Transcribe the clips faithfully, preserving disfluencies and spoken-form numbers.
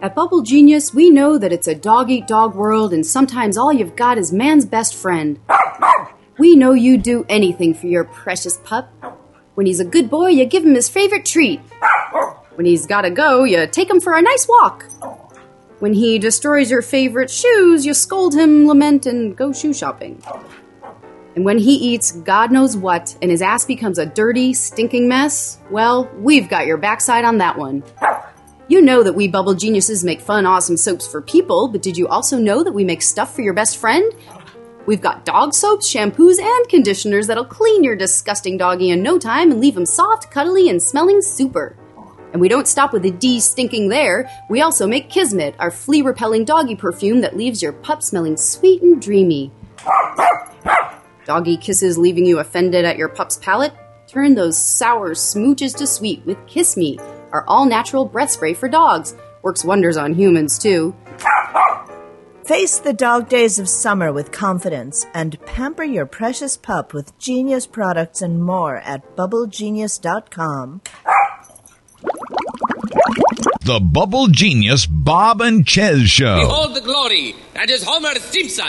At Bubble Genius, we know that it's a dog-eat-dog world, and sometimes all you've got is man's best friend. We know you'd do anything for your precious pup. When he's a good boy, you give him his favorite treat. When he's gotta go, you take him for a nice walk. When he destroys your favorite shoes, you scold him, lament, and go shoe shopping. And when he eats God knows what, and his ass becomes a dirty, stinking mess, well, we've got your backside on that one. You know that we Bubble Geniuses make fun, awesome soaps for people, but did you also know that we make stuff for your best friend? We've got dog soaps, shampoos, and conditioners that'll clean your disgusting doggy in no time and leave him soft, cuddly, and smelling super. And we don't stop with the de-stinking there. We also make Kismet, our flea-repelling doggy perfume that leaves your pup smelling sweet and dreamy. Doggy kisses leaving you offended at your pup's palate? Turn those sour smooches to sweet with Kiss Me, our all-natural breath spray for dogs. Works wonders on humans, too. Face the dog days of summer with confidence and pamper your precious pup with Genius products and more at bubble genius dot com. The Bubble Genius Bob and Chez Show. Behold the glory. That is Homer Simpson.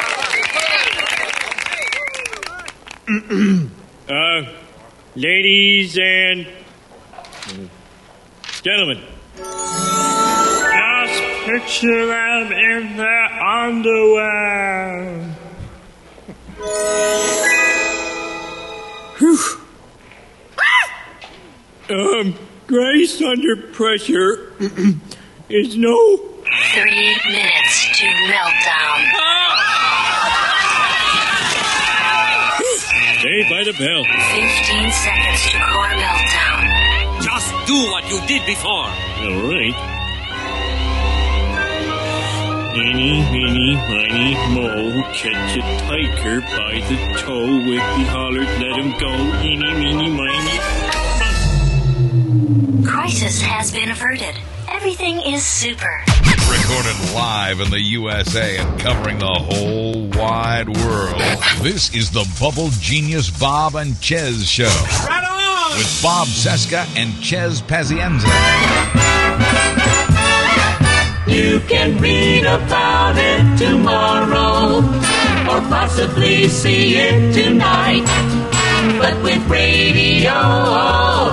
uh, ladies and gentlemen, just picture them in their underwear. Whew. um, Grace under pressure is no... Three minutes to meltdown. Stay by the bell. Fifteen seconds to core meltdown. Just do what you did before. All right. Eeny, meeny, miny, moe, catch a tiger by the toe. If he hollered, let him go. Eeny, meeny, miny. Crisis has been averted. Everything is super. Recorded live in the U S A and covering the whole wide world. This is the Bubble Genius Bob and Chez Show. Right on! With Bob Cesca and Chez Pazienza. You can read about it tomorrow, or possibly see it tonight. But with radio,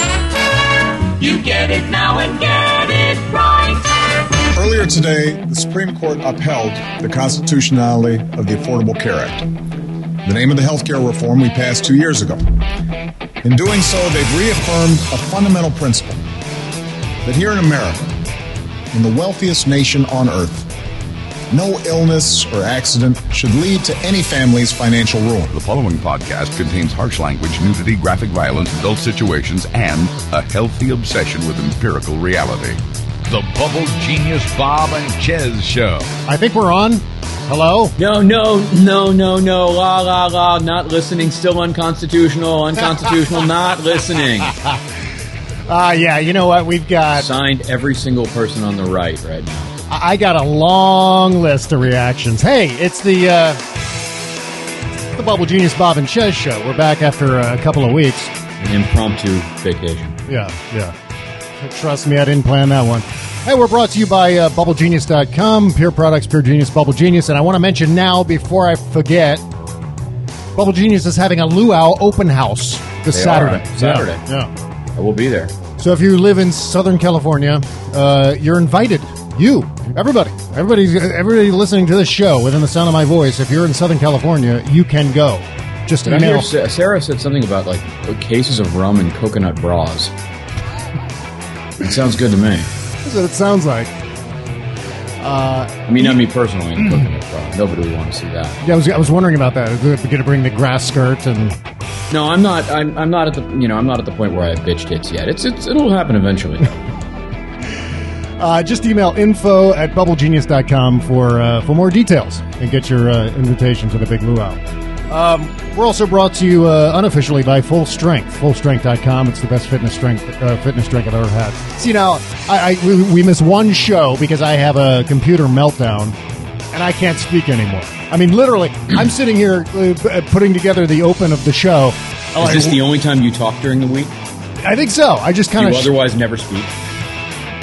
you get it now and get it right. Earlier today, the Supreme Court upheld the constitutionality of the Affordable Care Act, the name of the health care reform we passed two years ago. In doing so, they've reaffirmed a fundamental principle, that here in America, in the wealthiest nation on earth, no illness or accident should lead to any family's financial ruin. The following podcast contains harsh language, nudity, graphic violence, adult situations, and a healthy obsession with empirical reality. The Bubble Genius Bob and Chez Show. I think we're on. Hello? No, no, no, no, no. La, la, la. Not listening. Still unconstitutional. Unconstitutional. Not listening. Ah, uh, yeah. You know what? We've got... Signed every single person on the right right now. I got a long list of reactions. Hey, it's the uh, the Bubble Genius Bob and Chez Show. We're back after a couple of weeks. An impromptu vacation. Yeah, yeah. Trust me, I didn't plan that one. Hey, we're brought to you by uh, bubble genius dot com, Pure Products, Pure Genius, Bubble Genius. And I want to mention now, before I forget, Bubble Genius is having a Luau open house this they Saturday. Are, Saturday. Yeah. yeah. I will be there. So if you live in Southern California, uh, you're invited. You, everybody, everybody, everybody listening to this show within the sound of my voice, if you're in Southern California, you can go. Just Did email. I hear Sarah said something about like cases of rum and coconut bras. It sounds good to me. That's what it sounds like. Uh, I mean, not me personally, in coconut bra. Nobody would want to see that. Yeah, I was, I was wondering about that. Are we going to bring the grass skirt and? No, I'm not. I'm, I'm not at the. You know, I'm not at the point where I have bitch tits yet. It's, it's it'll happen eventually. uh, just email info at bubble genius dot com for uh, for more details and get your uh, invitation to the big luau. Um, we're also brought to you uh, unofficially by Full Strength, full strength dot com. It's the best fitness strength uh, fitness drink I've ever had. See, now, I, I, we, we miss one show because I have a computer meltdown, and I can't speak anymore. I mean, literally, I'm sitting here uh, putting together the open of the show. Is this I, the only time you talk during the week? I think so. I just kind of... You otherwise never speak?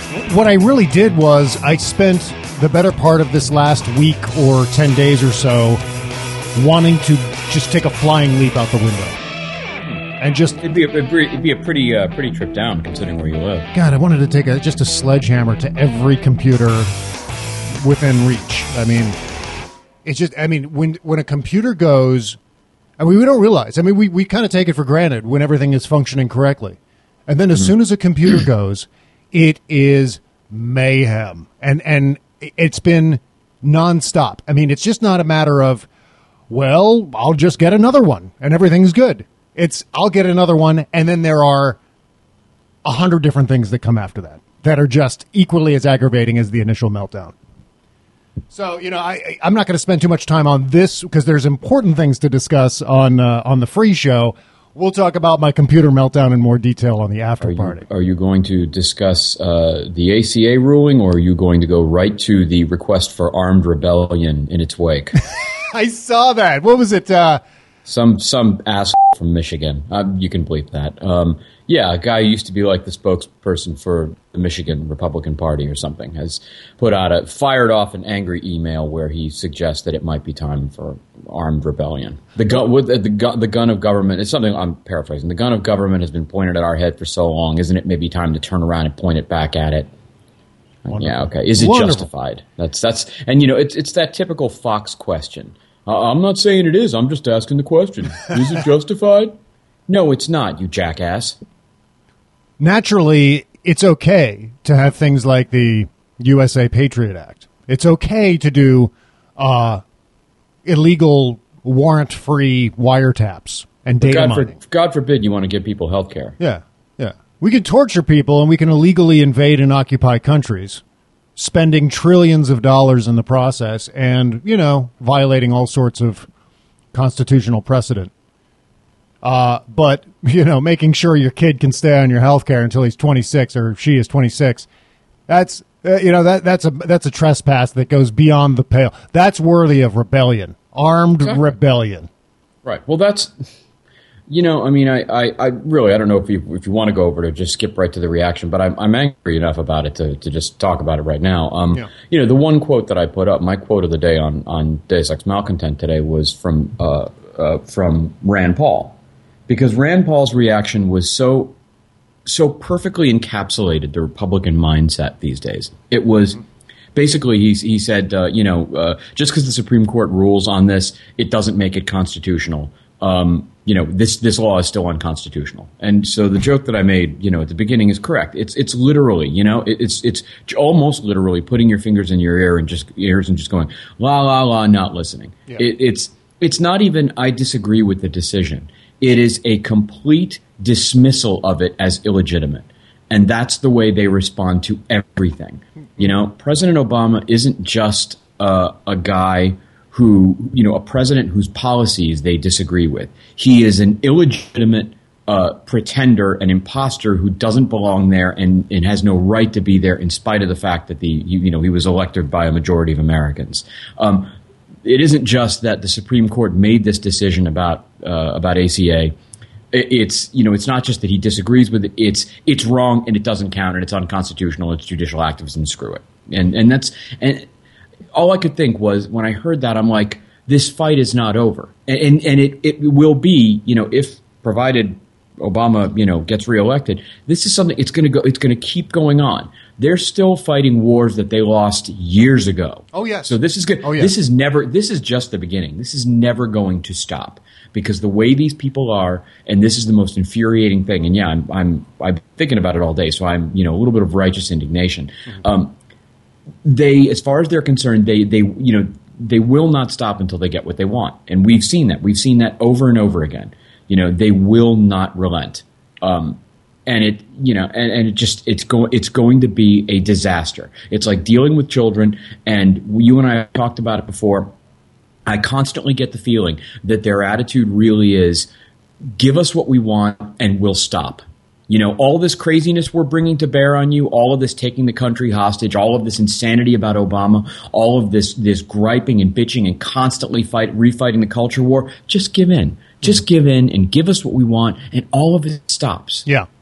What I really did was I spent the better part of this last week or ten days or so wanting to just take a flying leap out the window. And just it'd be a, it'd be a pretty uh, pretty trip down considering where you live. God, I wanted to take a, just a sledgehammer to every computer within reach. I mean, it's just I mean when when a computer goes, I mean we don't realize. I mean we, we kind of take it for granted when everything is functioning correctly, and then as mm-hmm. soon as a computer goes, it is mayhem, and and it's been nonstop. I mean, it's just not a matter of, well, I'll just get another one and everything's good. It's, I'll get another one, and then there are a hundred different things that come after that that are just equally as aggravating as the initial meltdown. So, you know, I, I'm not going to spend too much time on this because there's important things to discuss on uh, on the free show. We'll talk about my computer meltdown in more detail on the after are you, party. Are you going to discuss uh, the A C A ruling, or are you going to go right to the request for armed rebellion in its wake? I saw that. What was it? Uh, Some some ass from Michigan. Uh, you can bleep that. Um, yeah, a guy who used to be like the spokesperson for the Michigan Republican Party or something has put out a fired off an angry email where he suggests that it might be time for armed rebellion. The gun, with the, the, gun, the gun of government. It's something I'm paraphrasing. The gun of government has been pointed at our head for so long. Isn't it maybe time to turn around and point it back at it? Wonderful. Yeah. Okay. Is it Wonderful. justified? That's that's and you know it's it's that typical Fox question. I'm not saying it is. I'm just asking the question. Is it justified? No, it's not, you jackass. Naturally, it's okay to have things like the U S A Patriot Act. It's okay to do uh, illegal, warrant-free wiretaps and data God mining. For, God forbid you want to give people health care. Yeah, yeah. We can torture people and we can illegally invade and occupy countries, spending trillions of dollars in the process and, you know, violating all sorts of constitutional precedent. Uh, but, you know, making sure your kid can stay on your health care until he's twenty-six or she is twenty-six, that's, uh, you know, that that's a that's a trespass that goes beyond the pale. That's worthy of rebellion, armed exactly. rebellion. Right. Well, that's... You know, I mean, I, I, I really, I don't know if you if you want to go over to just skip right to the reaction, but I'm I'm angry enough about it to, to just talk about it right now. Um, yeah. You know, the one quote that I put up, my quote of the day on, on Deus Ex Malcontent today was from uh, uh, from Rand Paul, because Rand Paul's reaction was so so perfectly encapsulated the Republican mindset these days. It was. Mm-hmm. Basically, he, he said, uh, you know, uh, just because the Supreme Court rules on this, it doesn't make it constitutional. Um, you know, this this law is still unconstitutional. And so the joke that I made, you know, at the beginning is correct. It's it's literally, you know, it, it's it's almost literally putting your fingers in your ear and just ears and just going la la la, not listening. Yeah. It, it's it's not even I disagree with the decision. It is a complete dismissal of it as illegitimate. And that's the way they respond to everything. You know, President Obama isn't just uh, a guy who, you know, a president whose policies they disagree with. He is an illegitimate uh, pretender, an imposter who doesn't belong there and, and has no right to be there in spite of the fact that the, you, you know, he was elected by a majority of Americans. Um, it isn't just that the Supreme Court made this decision about uh, about A C A. It's, you know, it's not just that he disagrees with it. It's it's wrong and it doesn't count and it's unconstitutional. It's judicial activism. Screw it. And and that's and all I could think was when I heard that, I'm like, this fight is not over. And and, and it, it will be, you know, if provided Obama, you know, gets reelected, this is something it's going to go. It's going to keep going on. They're still fighting wars that they lost years ago. Oh yes. So this is good. Oh, yes. This is never. This is just the beginning. This is never going to stop. Because the way these people are, and this is the most infuriating thing, and yeah, I'm I'm I'm thinking about it all day, so I'm you know a little bit of righteous indignation. Mm-hmm. Um, they, as far as they're concerned, they they you know they will not stop until they get what they want, and we've seen that. We've seen that over and over again. You know, they will not relent, um, and it you know and, and it just it's going it's going to be a disaster. It's like dealing with children, and you and I talked about it before. I constantly get the feeling that their attitude really is, give us what we want and we'll stop. You know, all this craziness we're bringing to bear on you, all of this taking the country hostage, all of this insanity about Obama, all of this this griping and bitching and constantly fight, refighting the culture war, just give in. Just give in and give us what we want and all of it stops. Yeah.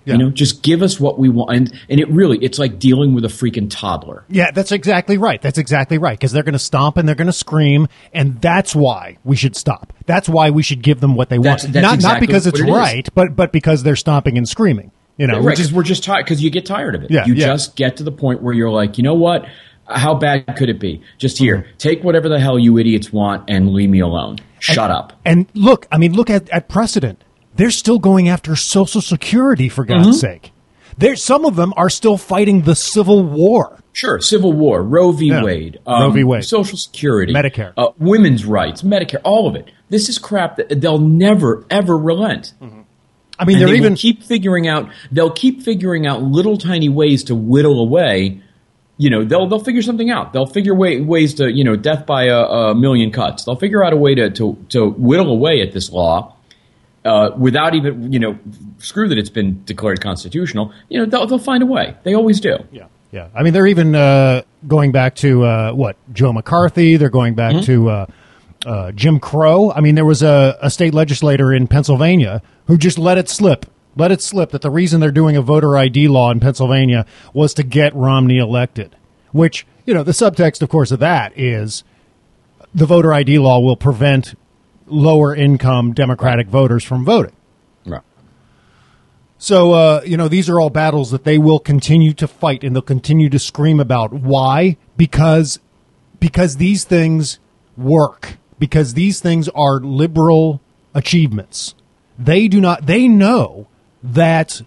Yeah. You know, just give us what we want. And, and it really, it's like dealing with a freaking toddler. Yeah, that's exactly right. That's exactly right. Because they're going to stomp and they're going to scream. And that's why we should stop. That's why we should give them what they That's, want. that's not, exactly not because it's what it right, is. but but because they're stomping and screaming. You know, right, because we're just tired. Because you get tired of it. Yeah, you yeah. just get to the point where you're like, you know what? How bad could it be? Just here, mm-hmm. take whatever the hell you idiots want and leave me alone. Shut and, up. And look, I mean, look at, at precedent. They're still going after Social Security, for God's Mm-hmm. sake. There's some of them are still fighting the Civil War. Sure, Civil War, Roe v. Yeah. Wade, um, Roe v. Wade, Social Security, Medicare, uh, women's rights, Medicare, all of it. This is crap that they'll never ever relent. Mm-hmm. I mean, and they're they even will keep figuring out. They'll keep figuring out little tiny ways to whittle away. You know, they'll they'll figure something out. They'll figure way, ways to, you know, death by a, a million cuts. They'll figure out a way to to, to whittle away at this law. Uh, without even, you know, screw that it's been declared constitutional, you know, they'll, they'll find a way. They always do. Yeah, yeah. I mean, they're even uh, going back to, uh, what, Joe McCarthy. They're going back mm-hmm. to uh, uh, Jim Crow. I mean, there was a, a state legislator in Pennsylvania who just let it slip, let it slip that the reason they're doing a voter I D law in Pennsylvania was to get Romney elected, which, you know, the subtext, of course, of that is the voter I D law will prevent lower income Democratic voters from voting. Right. So, uh, you know, these are all battles that they will continue to fight and they'll continue to scream about. Why? Because, because these things work. Because these things are liberal achievements. They do not, they know that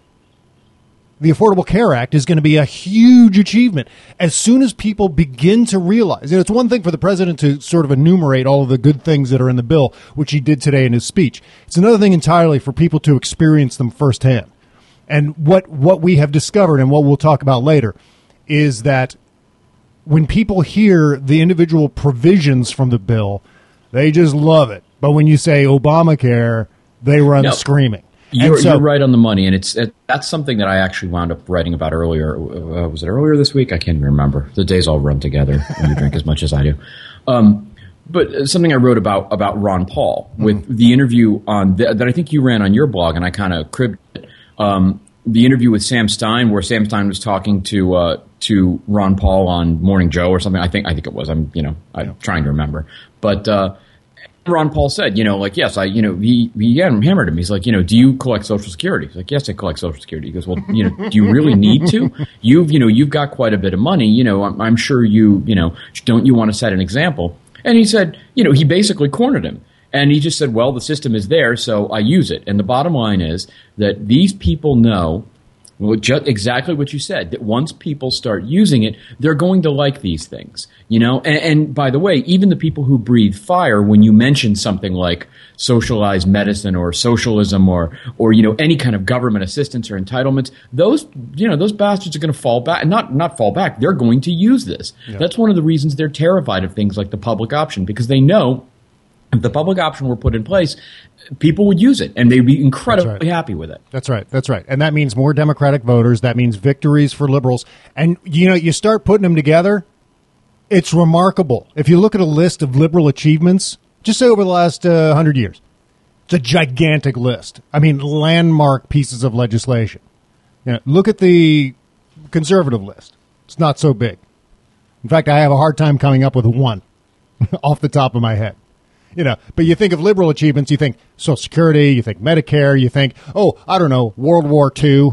the Affordable Care Act is going to be a huge achievement. As soon as people begin to realize, you know, it's one thing for the president to sort of enumerate all of the good things that are in the bill, which he did today in his speech. It's another thing entirely for people to experience them firsthand. And what, what we have discovered and what we'll talk about later is that when people hear the individual provisions from the bill, they just love it. But when you say Obamacare, they run no. screaming. You're, so, you're right on the money, and it's it, that's something that I actually wound up writing about earlier. Uh, was it earlier this week? I can't even remember. The days all run together when you drink as much as I do. Um, but something I wrote about about Ron Paul with mm-hmm. the interview on the, that I think you ran on your blog, and I kind of cribbed it. Um, the interview with Sam Stein, where Sam Stein was talking to uh, to Ron Paul on Morning Joe or something. I think I think it was. I'm you know I'm yeah. trying to remember, but. Uh, Ron Paul said, you know, like, yes, I, you know, he, he hammered him. He's like, you know, do you collect Social Security? He's like, yes, I collect Social Security. He goes, well, you know, do you really need to? You've, you know, you've got quite a bit of money. You know, I'm, I'm sure you, you know, don't you want to set an example? And he said, you know, he basically cornered him. And he just said, well, the system is there, so I use it. And the bottom line is that these people know well, just exactly what you said, that once people start using it, they're going to like these things, you know? And, and by the way, even the people who breathe fire, when you mention something like socialized medicine or socialism or, or, you know, any kind of government assistance or entitlements, those, you know, those bastards are going to fall back, not, not fall back. They're going to use this. Yeah. That's one of the reasons they're terrified of things like the public option, because they know if the public option were put in place, people would use it, and they'd be incredibly right. happy with it. That's right. That's right. And that means more Democratic voters. That means victories for liberals. And, you know, you start putting them together, it's remarkable. If you look at a list of liberal achievements, just say over the last uh, hundred years, it's a gigantic list. I mean, landmark pieces of legislation. You know, look at the conservative list. It's not so big. In fact, I have a hard time coming up with one off the top of my head. You know, but you think of liberal achievements, you think Social Security, you think Medicare, you think, oh, I don't know, World War Two.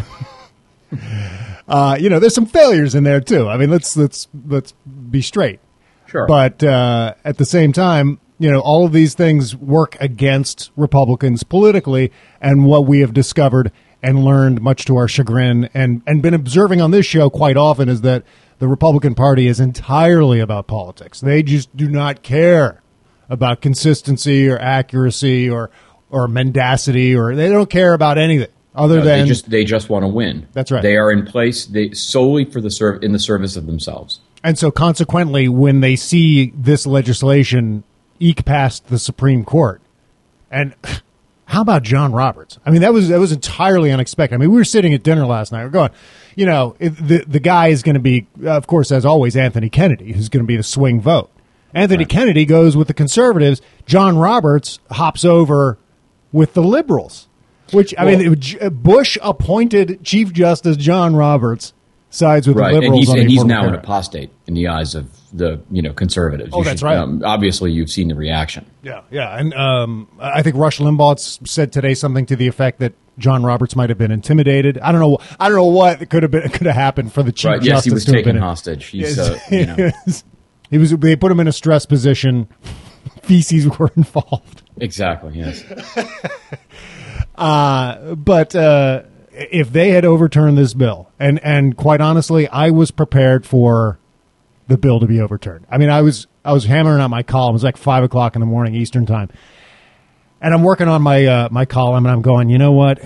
uh, you know, there's some failures in there too. I mean, let's let's let's be straight. Sure. But uh, at the same time, you know, all of these things work against Republicans politically, and what we have discovered and learned, much to our chagrin, and and been observing on this show quite often, is that the Republican Party is entirely about politics. They just do not care about consistency or accuracy or or mendacity, or they don't care about anything other no, than they just they just want to win. That's right. They are in place they, solely for the serv- in the service of themselves. And so, consequently, when they see this legislation eke past the Supreme Court, and how about John Roberts? I mean, that was that was entirely unexpected. I mean, we were sitting at dinner last night. We're going, you know, the the guy is going to be, of course, as always, Anthony Kennedy, who's going to be the swing vote. Anthony right. Kennedy goes with the conservatives. John Roberts hops over with the liberals. Which, I well, mean, Bush appointed Chief Justice John Roberts sides with right, the liberals. And he's, on and the he's now Care an Act. apostate in the eyes of the you know conservatives. Oh, you that's should, right. Um, obviously, you've seen the reaction. Yeah, yeah. And um, I think Rush Limbaugh said today something to the effect that John Roberts might have been intimidated. I don't know. I don't know what could have been could have happened for the Chief right, Justice. Yes, he was to have taken been hostage. He's, yes, uh, you know. he was. They put him in a stress position. Feces were involved. Exactly. Yes. uh, but uh, if they had overturned this bill, and and quite honestly, I was prepared for the bill to be overturned. I mean, I was I was hammering out my column. It was like five o'clock in the morning Eastern time, and I'm working on my uh, my column, and I'm going, you know what?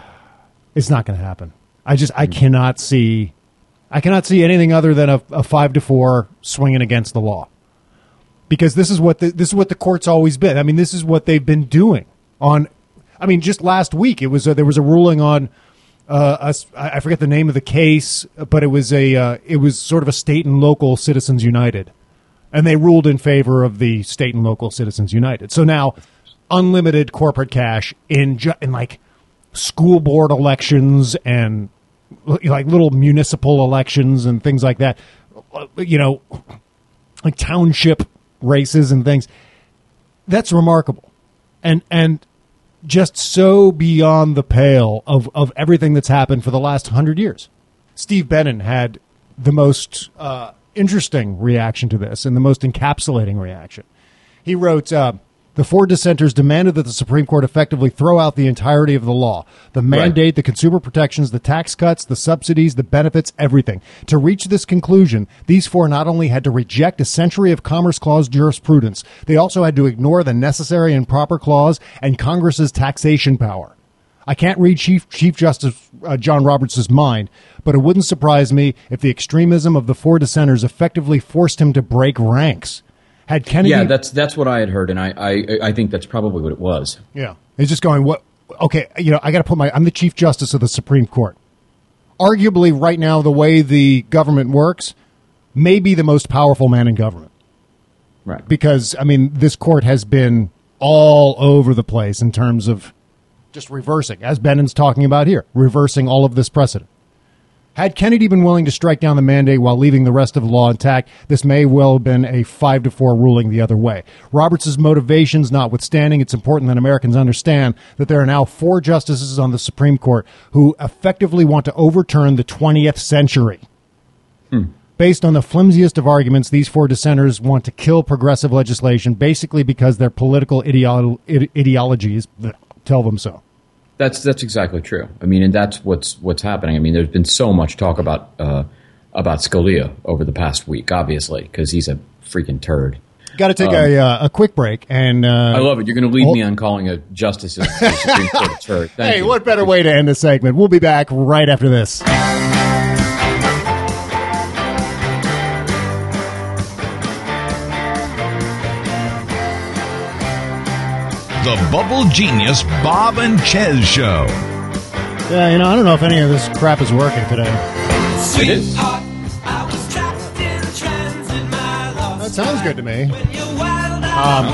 It's not going to happen. I just I cannot see, I cannot see anything other than a, a five to four swinging against the law, because this is what the, this is what the court's always been. I mean, this is what they've been doing on. I mean, just last week it was a, there was a ruling on. Uh, a, I forget the name of the case, but it was a uh, it was sort of a state and local Citizens United, and they ruled in favor of the state and local Citizens United. So now, unlimited corporate cash in ju- in like school board elections and like little municipal elections and things like that. You know, like township races and things. That's remarkable, and and. Just so beyond the pale of, of everything that's happened for the last hundred years. Steve Bannon had the most uh, interesting reaction to this and the most encapsulating reaction. He wrote, uh, the four dissenters demanded that the Supreme Court effectively throw out the entirety of the law, the mandate, right. the consumer protections, the tax cuts, the subsidies, the benefits, everything. To reach this conclusion, these four not only had to reject a century of Commerce Clause jurisprudence, they also had to ignore the necessary and proper clause and Congress's taxation power. I can't read Chief Chief Justice uh, John Roberts' mind, but it wouldn't surprise me if the extremism of the four dissenters effectively forced him to break ranks. Had Kennedy, yeah, that's that's what I had heard, and I, I, I think that's probably what it was. Yeah, he's just going, what? Okay, you know, I got to put my. I'm the Chief Justice of the Supreme Court. Arguably, right now, the way the government works, may be the most powerful man in government. Right. Because I mean, this court has been all over the place in terms of just reversing, as Bannon's talking about here, reversing all of this precedent. Had Kennedy been willing to strike down the mandate while leaving the rest of the law intact, this may well have been a five to four ruling the other way. Roberts' motivations notwithstanding, it's important that Americans understand that there are now four justices on the Supreme Court who effectively want to overturn the twentieth century. Hmm. Based on the flimsiest of arguments, these four dissenters want to kill progressive legislation basically because their political ideolo- ide- ideologies tell them so. That's that's exactly true. I mean, and that's what's what's happening. I mean, there's been so much talk about uh, about Scalia over the past week, obviously, because he's a freaking turd. Got to take um, a uh, a quick break, and uh, I love it. You're going to lead hold- me on calling a justice of the Supreme Court a turd. Thank hey, you. What better way to end a segment? We'll be back right after this. The Bubble Genius Bob and Chez Show. Yeah, you know, I don't know if any of this crap is working today. It is. That sounds good to me. Um,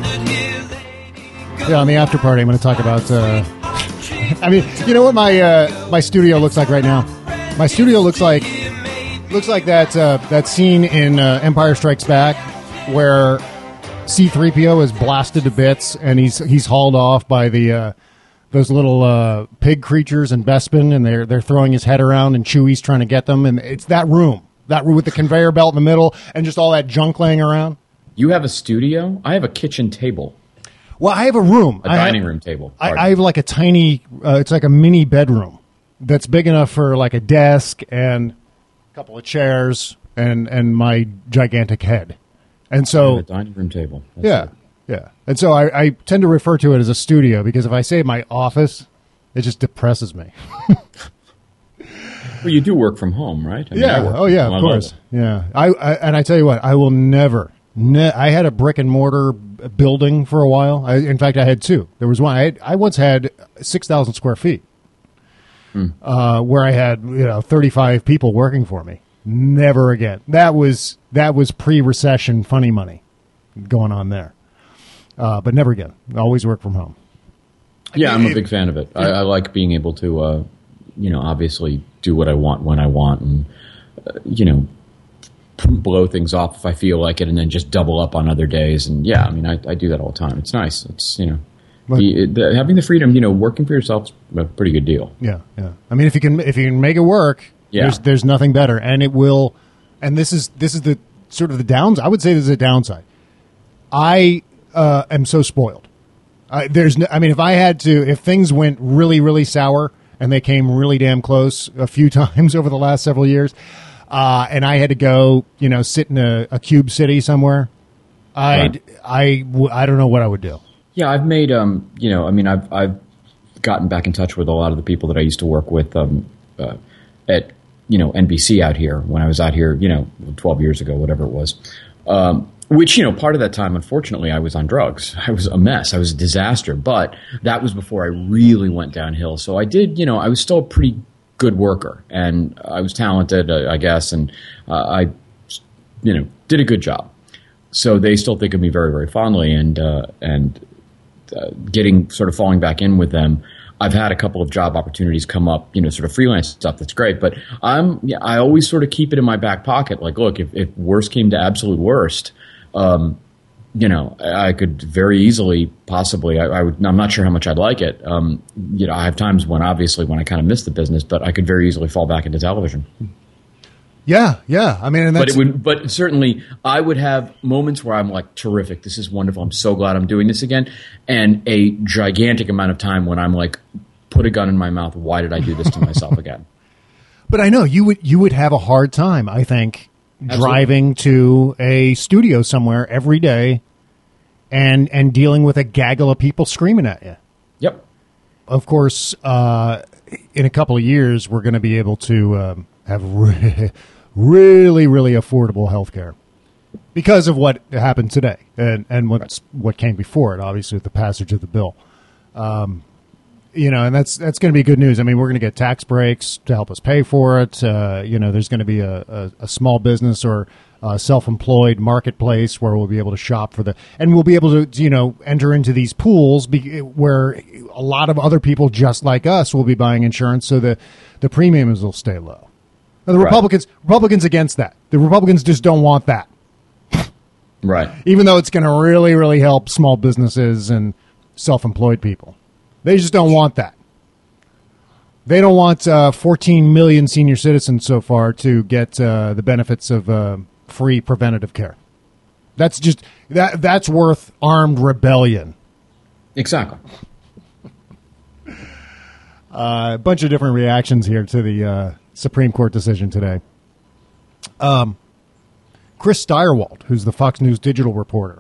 yeah, on the after party, I'm going to talk about. Uh, I mean, you know what my uh, my studio looks like right now? My studio looks like looks like that uh, that scene in uh, Empire Strikes Back where C three P O is blasted to bits, and he's he's hauled off by the uh, those little uh, pig creatures in Bespin, and they're they're throwing his head around, and Chewie's trying to get them, and it's that room, that room with the conveyor belt in the middle, and just all that junk laying around. You have a studio? I have a kitchen table. Well, I have a room, a I dining have, room table. I, I have like a tiny, uh, it's like a mini bedroom that's big enough for like a desk and a couple of chairs and and my gigantic head. And so, a dining room table. That's yeah, it. yeah. And so I, I tend to refer to it as a studio because if I say my office, it just depresses me. Well, you do work from home, right? I mean, yeah. I work Oh, yeah. from Of home. course. Yeah. I, I and I tell you what, I will never. Ne- I had a brick and mortar building for a while. I, in fact, I had two. There was one. I had, I once had six thousand square feet, hmm. uh, where I had you know thirty five people working for me. Never again. That was that was pre-recession funny money going on there. Uh, but never again. Always work from home. Yeah, I'm a big fan of it. I, I like being able to, uh, you know, obviously do what I want when I want, and uh, you know, blow things off if I feel like it, and then just double up on other days. And yeah, I mean, I, I do that all the time. It's nice. It's you know, the, the, having the freedom, you know, working for yourself is a pretty good deal. Yeah, yeah. I mean, if you can, if you can make it work, yeah. there's there's nothing better, and it will. And this is this is the sort of the downs. I would say this is a downside. I uh, am so spoiled. Uh, there's, no, I mean, if I had to, if things went really, really sour and they came really damn close a few times over the last several years, uh, and I had to go, you know, sit in a, a cube city somewhere, I'd, right. I, I don't know what I would do. Yeah, I've made, um, you know, I mean, I've, I've gotten back in touch with a lot of the people that I used to work with um, uh, at, you know, N B C out here when I was out here, you know, twelve years ago, whatever it was. Um, Which, you know, part of that time, unfortunately, I was on drugs. I was a mess. I was a disaster. But that was before I really went downhill. So I did, you know, I was still a pretty good worker. And I was talented, uh, I guess. And uh, I, you know, did a good job. So they still think of me very, very fondly. And, uh, and uh, getting sort of falling back in with them, I've had a couple of job opportunities come up, you know, sort of freelance stuff. That's great. But I'm, yeah, I always sort of keep it in my back pocket. Like, look, if, if worst came to absolute worst, Um, you know, I could very easily, possibly, I, I would, I'm not sure how much I'd like it. Um, you know, I have times when, obviously, when I kind of miss the business, but I could very easily fall back into television. Yeah, yeah. I mean, and that's, but it would, but certainly, I would have moments where I'm like, terrific, this is wonderful, I'm so glad I'm doing this again, and a gigantic amount of time when I'm like, put a gun in my mouth, why did I do this to myself again? But I know you would, you would have a hard time, I think, Absolutely. driving to a studio somewhere every day and and dealing with a gaggle of people screaming at you. Yep. Of course, uh, in a couple of years, we're going to be able to um, have re- really, really affordable health care because of what happened today and, and what's, what came before it, obviously, with the passage of the bill. Um You know, and that's that's going to be good news. I mean, we're going to get tax breaks to help us pay for it. Uh, you know, there's going to be a, a, a small business or a self-employed marketplace where we'll be able to shop for the, and we'll be able to, you know, enter into these pools be, where a lot of other people just like us will be buying insurance, so the the premiums will stay low. Now, the Right. Republicans Republicans against that. The Republicans just don't want that. Right. Even though it's going to really, really help small businesses and self-employed people. They just don't want that. They don't want uh, fourteen million senior citizens so far to get uh, the benefits of uh, free preventative care. That's just that. That's worth armed rebellion. Exactly. Uh, a bunch of different reactions here to the uh, Supreme Court decision today. Um, Chris Steyerwalt, who's the Fox News digital reporter,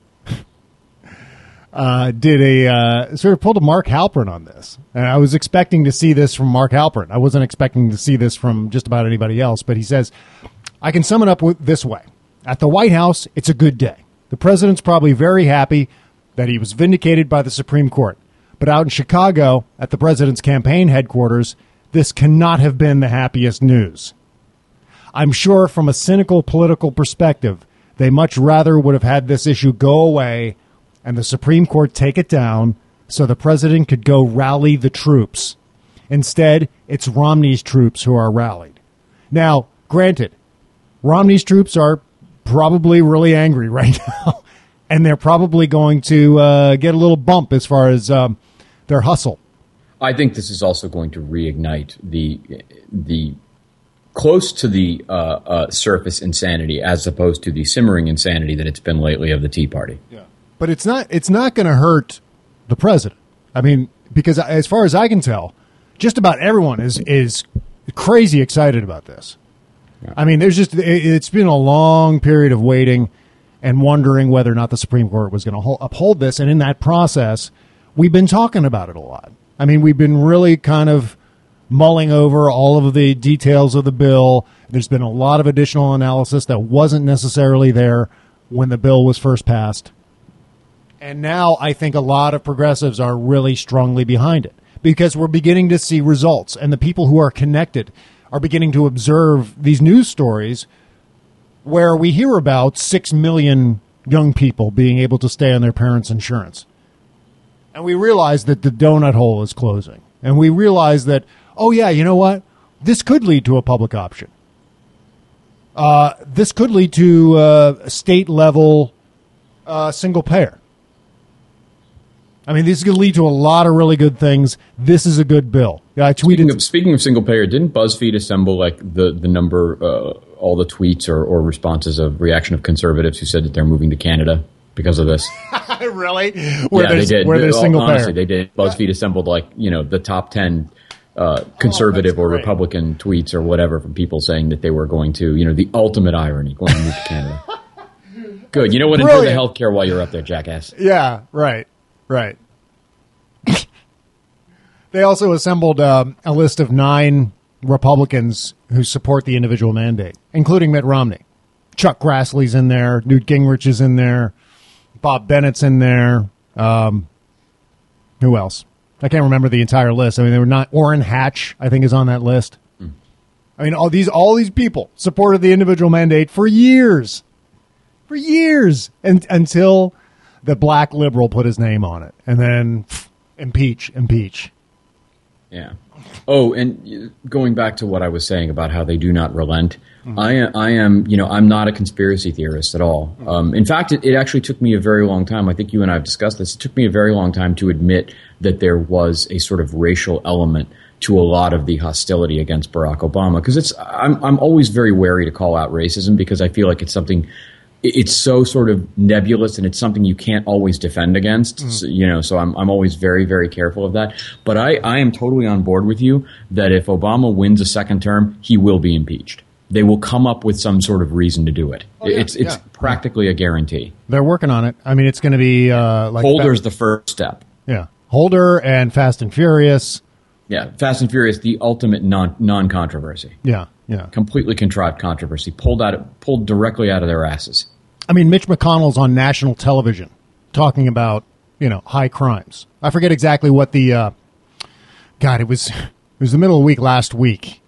Uh, did a uh, sort of pulled a Mark Halperin on this, and I was expecting to see this from Mark Halperin. I wasn't expecting to see this from just about anybody else. But he says, "I can sum it up with this way: at the White House, it's a good day. The president's probably very happy that he was vindicated by the Supreme Court. But out in Chicago, at the president's campaign headquarters, this cannot have been the happiest news. I'm sure, from a cynical political perspective, they much rather would have had this issue go away and the Supreme Court take it down so the president could go rally the troops. Instead, it's Romney's troops who are rallied. Now, granted, Romney's troops are probably really angry right now, and they're probably going to uh, get a little bump as far as um, their hustle. I think this is also going to reignite the the close to the uh, uh, surface insanity as opposed to the simmering insanity that it's been lately of the Tea Party. Yeah. But it's not it's not going to hurt the president. I mean, because as far as I can tell, just about everyone is is crazy excited about this. Yeah. I mean, there's just it, it's been a long period of waiting and wondering whether or not the Supreme Court was going to uphold this. And in that process, we've been talking about it a lot. I mean, we've been really kind of mulling over all of the details of the bill. There's been a lot of additional analysis that wasn't necessarily there when the bill was first passed. And now I think a lot of progressives are really strongly behind it because we're beginning to see results. And the people who are connected are beginning to observe these news stories where we hear about six million young people being able to stay on their parents' insurance. And we realize that the donut hole is closing. And we realize that, oh, yeah, you know what? This could lead to a public option. Uh, this could lead to uh, state-level uh, single payer. I mean, this is going to lead to a lot of really good things. This is a good bill. Yeah, I tweeted. Speaking of, speaking of single payer, didn't BuzzFeed assemble like the the number, uh, all the tweets or, or responses of reaction of conservatives who said that they're moving to Canada because of this? Really? Where yeah, they did. Where there's single Honestly, payer. they did. BuzzFeed yeah. assembled like you know the top ten uh, conservative oh, or Republican tweets or whatever from people saying that they were going to, you know, the ultimate irony, going to move to Canada. Good. You know what? Brilliant. Enjoy the health care while you're up there, jackass. Yeah. Right. Right. They also assembled um, a list of nine Republicans who support the individual mandate, including Mitt Romney. Chuck Grassley's in there. Newt Gingrich is in there. Bob Bennett's in there. Um, who else? I can't remember the entire list. I mean, they were not. Orrin Hatch, I think, is on that list. Mm. I mean, all these all these people supported the individual mandate for years, for years, and until the black liberal put his name on it, and then pff, impeach, impeach. Yeah. Oh, and going back to what I was saying about how they do not relent, mm-hmm. I, I am, you know, I'm not a conspiracy theorist at all. Mm-hmm. Um, in fact, it, it actually took me a very long time. I think you and I have discussed this. It took me a very long time to admit that there was a sort of racial element to a lot of the hostility against Barack Obama, because it's, I'm, I'm always very wary to call out racism because I feel like it's something. It's so sort of nebulous, and it's something you can't always defend against. Mm. So, you know, so I'm I'm always very, very careful of that. But I, I am totally on board with you that if Obama wins a second term, he will be impeached. They will come up with some sort of reason to do it. Oh, yeah, it's it's yeah. practically a guarantee. They're working on it. I mean, it's going to be uh, like Holder's the first step. Yeah, Holder and Fast and Furious. Yeah, Fast and Furious, the ultimate non non controversy. Yeah. Yeah. Completely contrived controversy, pulled out, pulled directly out of their asses. I mean, Mitch McConnell's on national television talking about, you know, high crimes. I forget exactly what the, uh, God, it was, it was the middle of the week last week,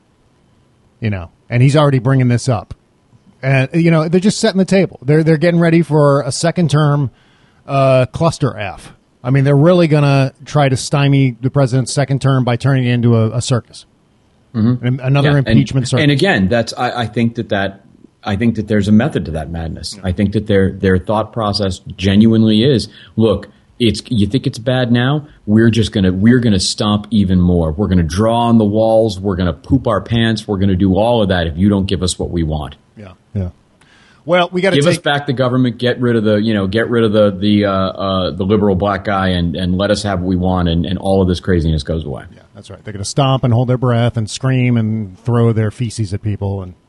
you know, and he's already bringing this up. And, you know, they're just setting the table. They're, they're getting ready for a second term uh, cluster F. I mean, they're really going to try to stymie the president's second term by turning it into a, a circus. Mm-hmm. Another yeah, impeachment and, circuit. And again, that's I, I think that, that I think that there's a method to that madness. Yeah. I think that their their thought process genuinely is, look, it's you think it's bad now, we're just gonna we're gonna stomp even more. We're gonna draw on the walls, we're gonna poop our pants, we're gonna do all of that if you don't give us what we want. Yeah. Yeah. Well, we got to give take- us back the government. Get rid of the, you know, get rid of the the uh, uh, the liberal black guy, and, and let us have what we want, and, and all of this craziness goes away. Yeah, that's right. They're going to stomp and hold their breath and scream and throw their feces at people, and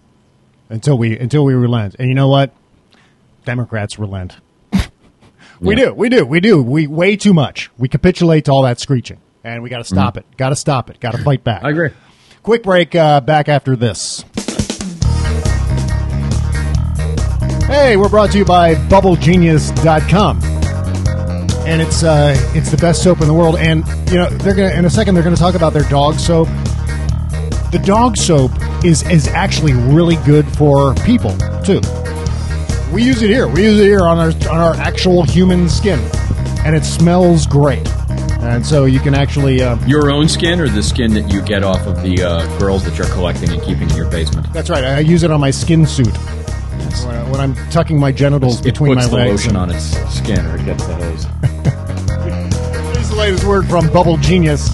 until we until we relent. And you know what? Democrats relent. we yeah. do, we do, we do. We way too much. We capitulate to all that screeching, and we got to stop mm-hmm. it. Got to stop it. Got to fight back. I agree. Quick break. Uh, back after this. Hey, we're brought to you by Bubble Genius dot com, and it's uh, it's the best soap in the world. And you know, they're gonna in a second they're gonna talk about their dog soap. The dog soap is is actually really good for people too. We use it here. We use it here on our on our actual human skin, and it smells great. And so you can actually uh, your own skin or the skin that you get off of the uh, girls that you're collecting and keeping in your basement. That's right. I use it on my skin suit. When, when I'm tucking my genitals it between my legs. It legs. puts the lotion on its skin, or it gets the hose. Here's the latest word from Bubble Genius.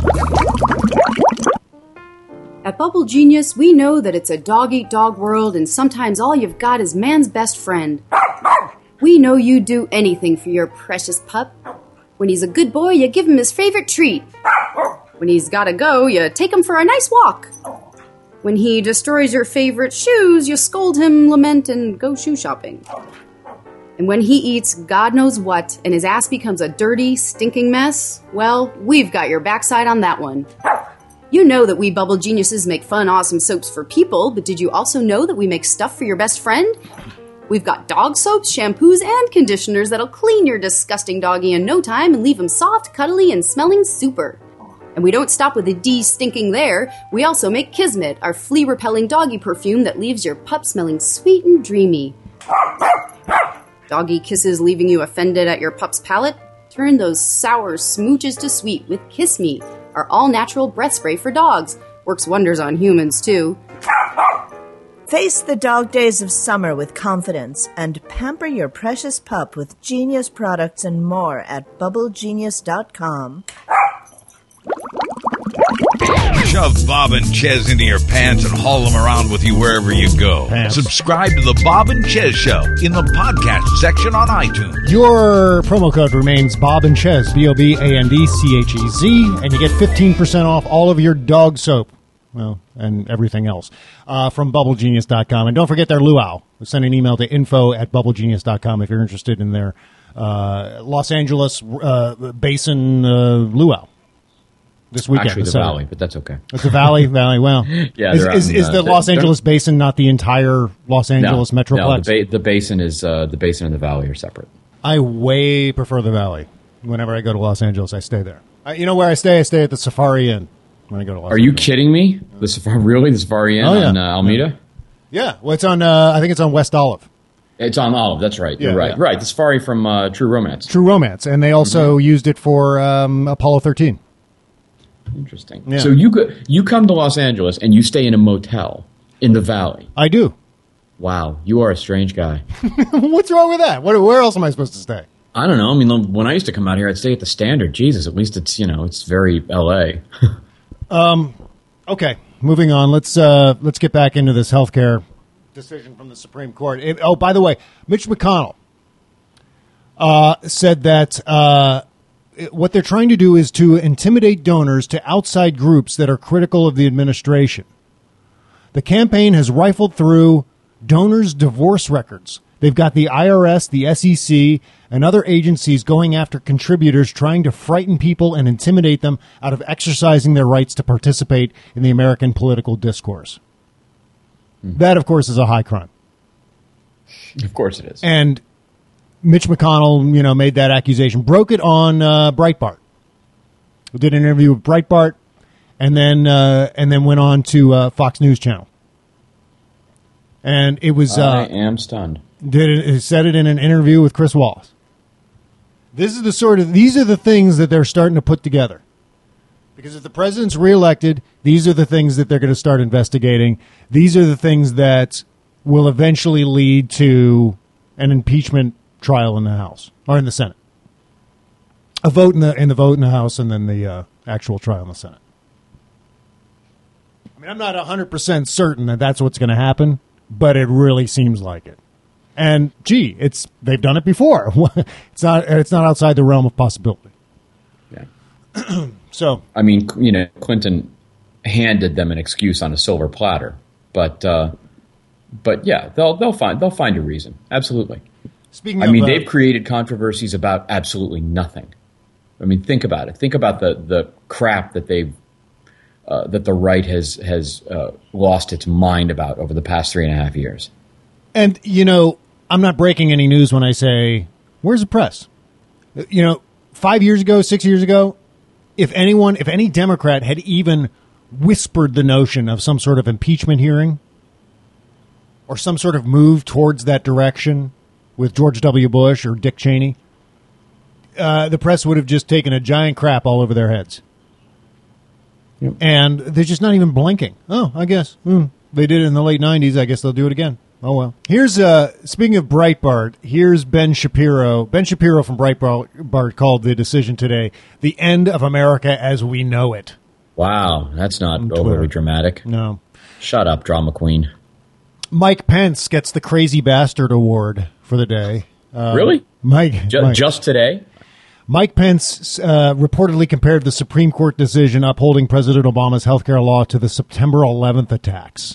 At Bubble Genius, we know that it's a dog-eat-dog world, and sometimes all you've got is man's best friend. We know you'd do anything for your precious pup. When he's a good boy, you give him his favorite treat. When he's gotta go, you take him for a nice walk. When he destroys your favorite shoes, you scold him, lament, and go shoe shopping. And when he eats God knows what, and his ass becomes a dirty, stinking mess, well, we've got your backside on that one. You know that we Bubble Geniuses make fun, awesome soaps for people, but did you also know that we make stuff for your best friend? We've got dog soaps, shampoos, and conditioners that'll clean your disgusting doggy in no time and leave him soft, cuddly, and smelling super. And we don't stop with the de-stinking there. We also make Kismet, our flea-repelling doggy perfume that leaves your pup smelling sweet and dreamy. Doggy kisses leaving you offended at your pup's palate? Turn those sour smooches to sweet with Kiss Me, our all-natural breath spray for dogs. Works wonders on humans, too. Face the dog days of summer with confidence and pamper your precious pup with Genius products and more at bubble genius dot com. Shove Bob and Chez into your pants and haul them around with you wherever you go. Pants. Subscribe to the Bob and Chez Show in the podcast section on iTunes. Your promo code remains Bob and Chez, B O B A N D C H E Z, and you get fifteen percent off all of your dog soap. Well, and everything else uh, from bubble genius dot com. And don't forget their luau. Send an email to info at bubble genius dot com if you're interested in their uh, Los Angeles uh, Basin uh, luau. This weekend. Actually, the so, Valley, but that's okay. It's the Valley, Valley. Well, yeah. Is, is, in, is the uh, Los Angeles Basin not the entire Los Angeles no, metroplex? No, the, ba- the basin is uh, the basin and the Valley are separate. I way prefer the Valley. Whenever I go to Los Angeles, I stay there. I, you know where I stay? I stay at the Safari Inn when I go to Los Are Angeles. you kidding me? The Safari, really? The Safari Inn Oh, yeah. on uh, Alameda? Yeah. Well, it's on. Uh, I think it's on West Olive. It's on Olive. That's right. You're Yeah, right. yeah. Right. The Safari from uh, True Romance. True Romance, and they also used it for um, Apollo thirteen. Interesting. Yeah. So you go, you come to Los Angeles and you stay in a motel in the Valley. I do. Wow, you are a strange guy. What's wrong with that? What, where else am I supposed to stay? I don't know. I mean, when I used to come out here, I'd stay at the Standard. Jesus, at least it's, you know, it's very L A. um, okay, moving on. Let's uh, let's get back into this healthcare decision from the Supreme Court. It, oh, by the way, Mitch McConnell uh, said that uh, what they're trying to do is to intimidate donors to outside groups that are critical of the administration. The campaign has rifled through donors' divorce records. They've got the I R S, the S E C, and other agencies going after contributors, trying to frighten people and intimidate them out of exercising their rights to participate in the American political discourse. Mm. That, of course, is a high crime. Of course it is. And Mitch McConnell, you know, made that accusation, broke it on uh, Breitbart. We did an interview with Breitbart, and then uh, and then went on to uh, Fox News Channel. And it was. Uh, I am stunned. Did it, said it in an interview with Chris Wallace. This is the sort of these are the things that they're starting to put together. Because if the president's reelected, these are the things that they're going to start investigating. These are the things that will eventually lead to an impeachment trial in the House or in the Senate. A vote in the in the vote in the House, and then the uh, actual trial in the Senate. I mean, I'm not one hundred percent certain that that's what's going to happen, but it really seems like it. And gee, it's they've done it before. It's not it's not outside the realm of possibility. Yeah. So I mean, you know, Clinton handed them an excuse on a silver platter, but uh, but yeah, they'll they'll find they'll find a reason. Absolutely. Speaking, I of, mean, uh, they've created controversies about absolutely nothing. I mean, think about it. Think about the the crap that they've uh, that the right has has uh, lost its mind about over the past three and a half years. And you know, I'm not breaking any news when I say, where's the press? You know, five years ago, six years ago, if anyone, if any Democrat had even whispered the notion of some sort of impeachment hearing or some sort of move towards that direction with George W. Bush or Dick Cheney, uh, the press would have just taken a giant crap all over their heads. Yep. And they're just not even blinking. Oh, I guess. Mm, they did it in the late nineties. I guess they'll do it again. Oh, well. Here's, uh, speaking of Breitbart, here's Ben Shapiro. Ben Shapiro from Breitbart called the decision today the end of America as we know it. Wow, that's not overly dramatic. No. Shut up, drama queen. Mike Pence gets the Crazy Bastard Award for the day. Uh, really? Mike, Ju- Mike. Just today? Mike Pence uh, reportedly compared the Supreme Court decision upholding President Obama's health care law to the September eleventh attacks.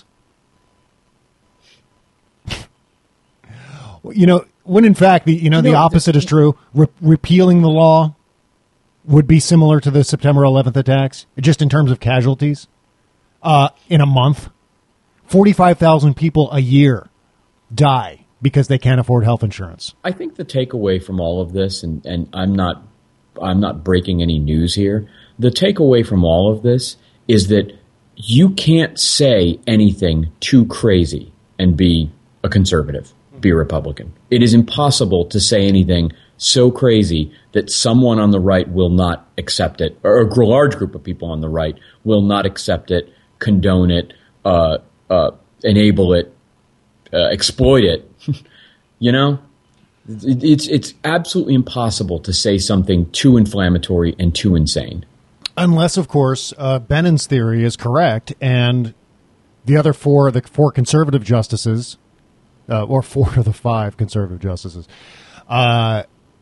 You know, when in fact, the you know, the no, opposite is true. Re- repealing the law would be similar to the September eleventh attacks, just in terms of casualties. Uh, in a month, forty-five thousand people a year die because they can't afford health insurance. I think the takeaway from all of this, and, and I'm not I'm not breaking any news here, the takeaway from all of this is that you can't say anything too crazy and be a conservative. Be a Republican. It is impossible to say anything so crazy that someone on the right will not accept it, or a large group of people on the right will not accept it, condone it, uh, uh, enable it, uh, exploit it. You know, it's it's absolutely impossible to say something too inflammatory and too insane. Unless, of course, uh, Bennon's theory is correct, and the other four, the four conservative justices, uh, or four of the five conservative justices, uh,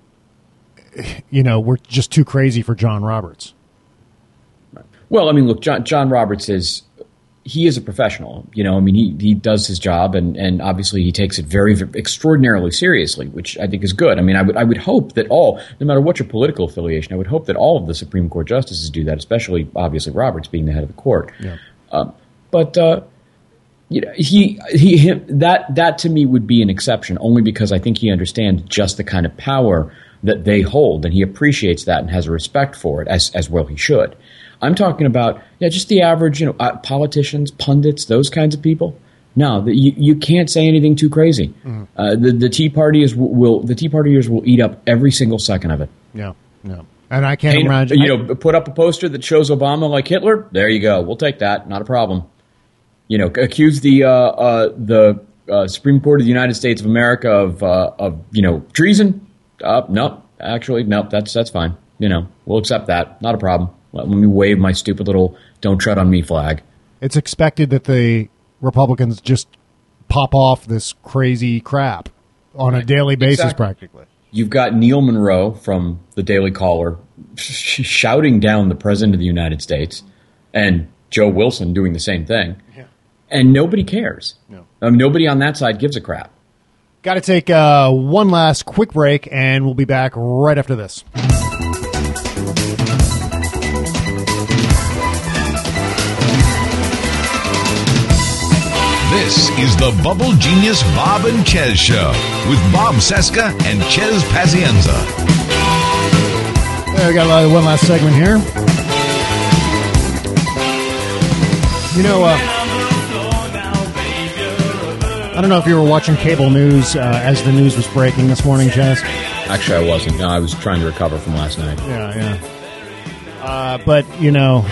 you know, we're just too crazy for John Roberts. Well, I mean, look, John, John Roberts is, he is a professional. You know, I mean, he, he does his job, and, and obviously he takes it very, very extraordinarily seriously, which I think is good. I mean, I would I would hope that all, no matter what your political affiliation, I would hope that all of the Supreme Court justices do that, especially, obviously, Roberts being the head of the court. Yeah. Um, but, uh, you know, he, he, him, that, that to me would be an exception, only because I think he understands just the kind of power that they hold, and he appreciates that and has a respect for it, as, as well he should. I'm talking about yeah, just the average, you know, uh, politicians, pundits, those kinds of people. No, the, you you can't say anything too crazy. Mm. Uh, the the Tea Party is will the Tea Partiers will eat up every single second of it. Yeah, yeah. And I can't Paint, imagine. You know, put up a poster that shows Obama like Hitler. There you go. We'll take that. Not a problem. You know, accuse the uh, uh, the uh, Supreme Court of the United States of America of uh, of you know treason. Uh, no, actually, no. That's that's fine. You know, we'll accept that. Not a problem. Let me wave my stupid little "Don't tread on me" flag. It's expected that the Republicans just pop off this crazy crap on a daily basis, exactly. practically. You've got Neil Monroe from the Daily Caller sh- shouting down the President of the United States, and Joe Wilson doing the same thing, yeah. and nobody cares. No. Um, nobody on that side gives a crap. Got to take uh, one last quick break, and we'll be back right after this. This is the Bubble Genius Bob and Chez Show with Bob Cesca and Chez Pazienza. Yeah, we got uh, one last segment here. You know, uh, I don't know if you were watching cable news uh, as the news was breaking this morning, Chez. Actually, I wasn't. No, I was trying to recover from last night. Yeah, yeah. Uh, but, you know...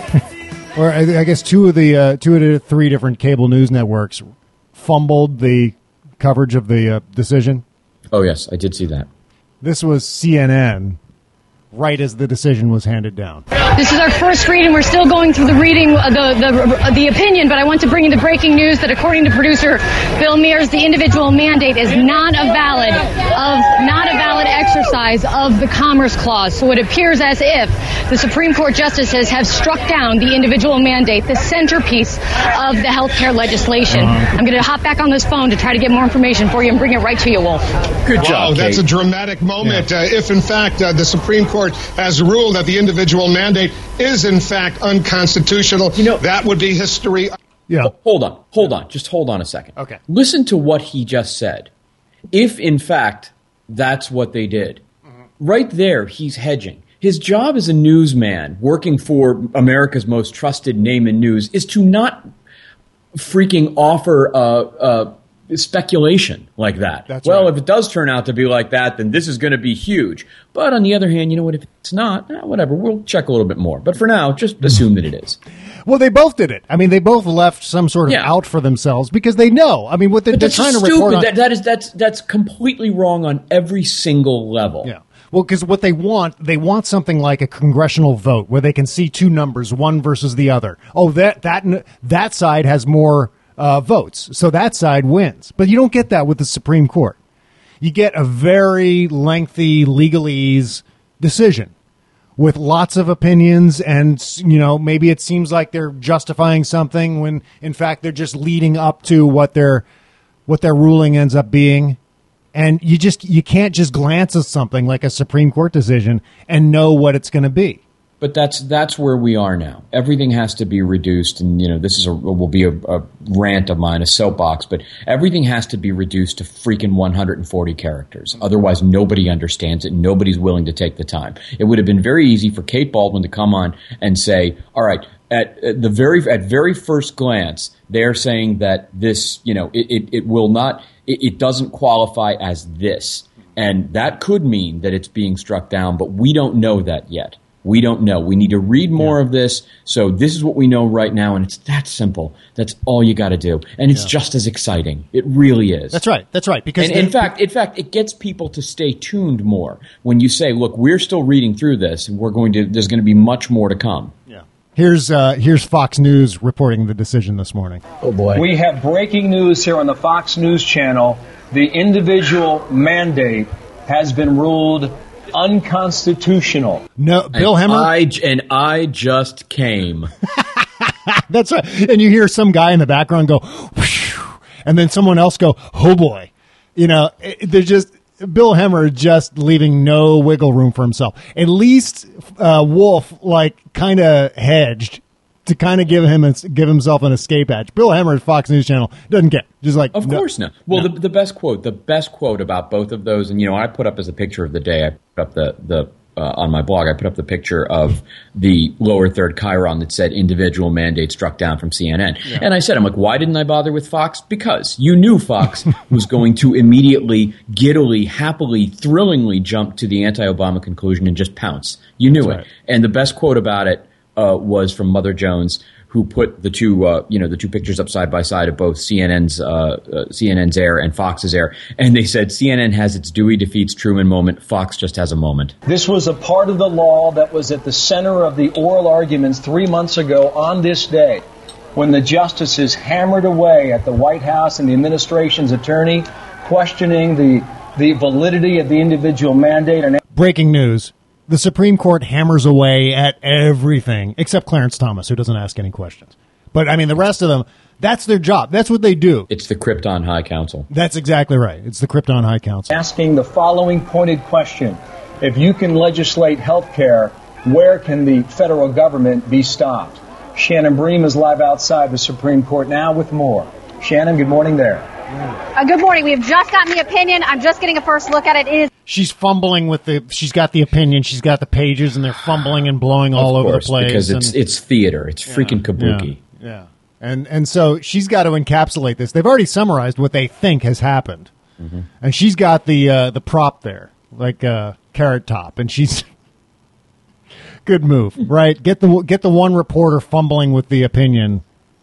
Or I guess two of the uh, two of the three different cable news networks fumbled the coverage of the uh, decision. Oh yes, I did see that. This was C N N, right as the decision was handed down. This is our first reading. We're still going through the reading, uh, the the uh, the opinion. But I want to bring you the breaking news that, according to producer Bill Mears, the individual mandate is not a valid of not a valid exercise of the Commerce Clause. So it appears as if the Supreme Court justices have struck down the individual mandate, the centerpiece of the health care legislation. I'm going to hop back on this phone to try to get more information for you and bring it right to you, Wolf. Good wow, job, that's Kate. a dramatic moment. Yeah. Uh, if, in fact, uh, the Supreme Court has ruled that the individual mandate is, in fact, unconstitutional, you know, that would be history. Yeah. Hold on. Hold on. Just hold on a second. Okay. Listen to what he just said. If, in fact, that's what they did. Mm-hmm. Right there, he's hedging. His job as a newsman, working for America's most trusted name in news, is to not freaking offer uh, uh, speculation like that. That's well, right. If it does turn out to be like that, then this is going to be huge. But on the other hand, you know what? If it's not, eh, whatever. We'll check a little bit more. But for now, just assume that it is. Well, they both did it. I mean, they both left some sort of Yeah. out for themselves because they know. I mean, what they're, But they're that's trying to stupid. report on. That, that is that's that's completely wrong on every single level. Yeah. Well, because what they want, they want something like a congressional vote where they can see two numbers, one versus the other. Oh, that that that side has more uh, votes, so that side wins. But you don't get that with the Supreme Court. You get a very lengthy legalese decision with lots of opinions, and you know maybe it seems like they're justifying something when in fact they're just leading up to what their what their ruling ends up being. And you just you can't just glance at something like a Supreme Court decision and know what it's going to be. But that's that's where we are now. Everything has to be reduced, and you know this is a will be a, a rant of mine, a soapbox. But everything has to be reduced to freaking one hundred forty characters. Otherwise, nobody understands it. Nobody's willing to take the time. It would have been very easy for Kate Baldwin to come on and say, "All right, at, at the very at very first glance, they're saying that this, you know, it it, it will not." It doesn't qualify as this. And that could mean that it's being struck down, but we don't know that yet. We don't know. We need to read more yeah. of this. So this is what we know right now, and it's that simple. That's all you got to do, and it's yeah. just as exciting. It really is. That's right. That's right. Because and, in fact, in fact, it gets people to stay tuned more when you say, "Look, we're still reading through this, and we're going to. There's going to be much more to come." Yeah. Here's uh, here's Fox News reporting the decision this morning. Oh boy. We have breaking news here on the Fox News channel. The individual mandate has been ruled unconstitutional. No, Bill and Hemmer. I, and I just came. That's right. And you hear some guy in the background go, whoosh, and then someone else go, oh boy. You know, they're just, Bill Hemmer just leaving no wiggle room for himself. At least uh, Wolf, like, kind of hedged to kind of give him a, give himself an escape hatch. Bill Hemmer at Fox News Channel doesn't get just like of no, course not. Well, no. the the best quote, the best quote about both of those, and you know, I put up as a picture of the day. I put up the the uh, on my blog. I put up the picture of the lower third chyron that said individual mandate struck down from C N N, yeah. and I said, I'm like, why didn't I bother with Fox? Because you knew Fox was going to immediately, giddily, happily, thrillingly jump to the anti-Obama conclusion and just pounce. You knew That's it, right. And the best quote about it uh, was from Mother Jones, who put the two, uh, you know, the two pictures up side by side of both C N N's uh, uh, C N N's air and Fox's air, and they said C N N has its Dewey defeats Truman moment. Fox just has a moment. This was a part of the law that was at the center of the oral arguments three months ago on this day, when the justices hammered away at the White House and the administration's attorney, questioning the the validity of the individual mandate. And breaking news. The Supreme Court hammers away at everything except Clarence Thomas, who doesn't ask any questions. But, I mean, the rest of them, that's their job. That's what they do. It's the Krypton High Council. That's exactly right. It's the Krypton High Council. Asking the following pointed question. If you can legislate health care, where can the federal government be stopped? Shannon Bream is live outside the Supreme Court now with more. Shannon, good morning there. Uh, good morning. We have just gotten the opinion. I'm just getting a first look at it. It is. She's fumbling with the. She's got the opinion. She's got the pages, and they're fumbling and blowing all of over course, the place. Because it's and, it's theater. It's yeah, freaking kabuki. Yeah, yeah. And and so she's got to encapsulate this. They've already summarized what they think has happened, mm-hmm. and she's got the uh, the prop there, like uh, Carrot Top, and she's good move, right? Get the get the one reporter fumbling with the opinion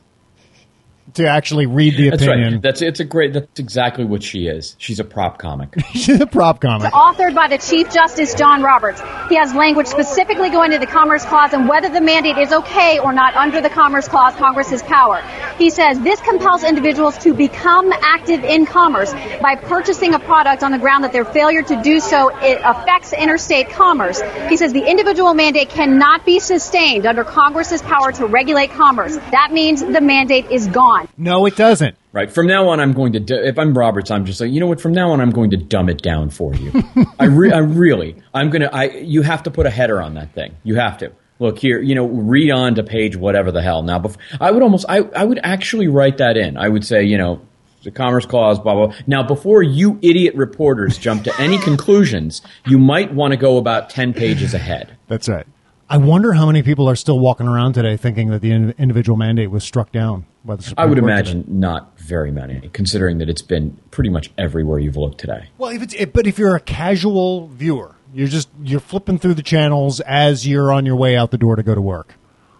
to actually read the That's opinion. Right. That's it's a great. That's exactly what she is. She's a prop comic. She's a prop comic. Authored by the Chief Justice John Roberts. He has language specifically going to the Commerce Clause and whether the mandate is okay or not under the Commerce Clause, Congress's power. He says this compels individuals to become active in commerce by purchasing a product on the ground that their failure to do so it affects interstate commerce. He says the individual mandate cannot be sustained under Congress's power to regulate commerce. That means the mandate is gone. No, it doesn't. Right. From now on, I'm going to, d- if I'm Roberts, I'm just like, you know what, from now on, I'm going to dumb it down for you. I, re- I really, I'm going to, I, you have to put a header on that thing. You have to. Look here, you know, read on to page whatever the hell. Now, bef- I would almost, I, I would actually write that in. I would say, you know, the Commerce Clause, blah, blah. Now, before you idiot reporters jump to any conclusions, you might want to go about ten pages ahead. That's right. I wonder how many people are still walking around today thinking that the in- individual mandate was struck down by the Supreme I would Court imagine today. Not very many, considering that it's been pretty much everywhere you've looked today. Well, if it's, if, but if you're a casual viewer, you're just you're flipping through the channels as you're on your way out the door to go to work,